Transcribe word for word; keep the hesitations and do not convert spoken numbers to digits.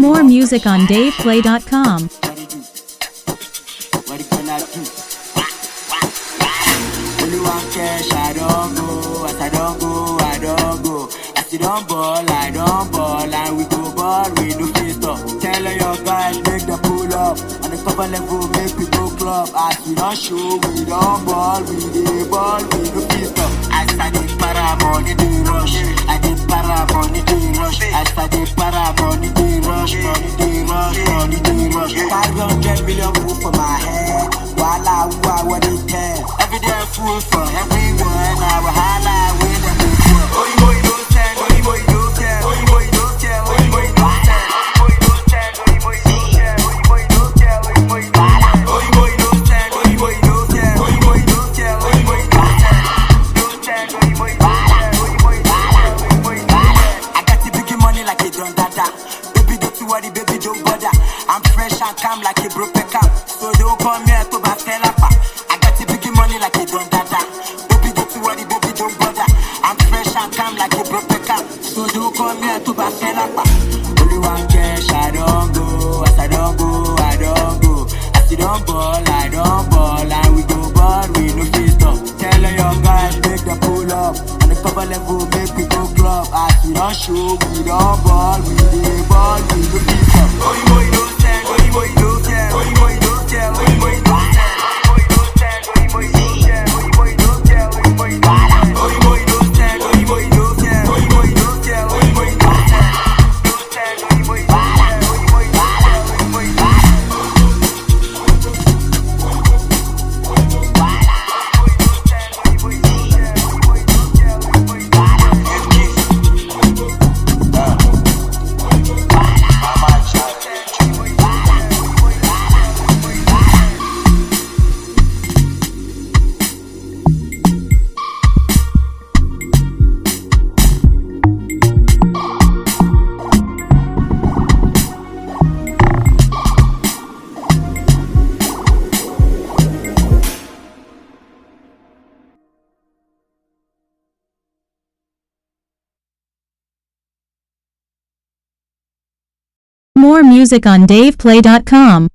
More music on dave play dot com. What you gonna do? Only one cash, I don't go. As I don't go, I don't go. As you don't ball, I don't ball. And we go ball, we no face up. Tell all your guys, make them pull up. On the cover level, make we go club. As we don't show, we don't ball. We dey ball, we no face up. As I dey para, money dey rush. I dey para, money dey rush. As I dey para, money dey rush. Money dey rush, money dey rush. Five hundred million food for my head. Wala, who I want to tell. Every day food for everyone. I will holla with them before. Oh, you boy, don't tell. Oh, you boy, don't tell. Oh, you boy, don't tell. Oh, you boy, don't tell. Oh, you don't tell. Oh, you boy, don't tell. Oh, you boy, don't tell. Oh, you boy, don't tell. Oh, you boy, don't tell. Oh, you boy, don't tell. Oh, you boy, don't tell. Oh, you boy, don't tell. Don't tell. Oh, you boy, don't tell. Oh, you boy, don't tell. Oh, you boy, don't tell. I got the big money like a Don Dada. Baby, don't you worry, baby, don't bother. I'm fresh and calm like a broke cam. So don't come here to Bastella. I got the big money like a Don Dada. Baby, don't you worry, baby, don't bother. I'm fresh and calm like a broke cam. So don't come here to Bastella. Only one cash, I don't go. As I don't go, I don't go. As you don't ball, I don't ball. And we go ball, we no face up. Tell all your guys, make them pull up. On the cover level, make we go club. As we don't show, we don't ball. We dey ball, we no face up. Oh, you boy, don't tell. Oh, you boy, don't tell. Oh, you boy, don't tell. Oh, you boy, don't tell. More music on dave play dot com.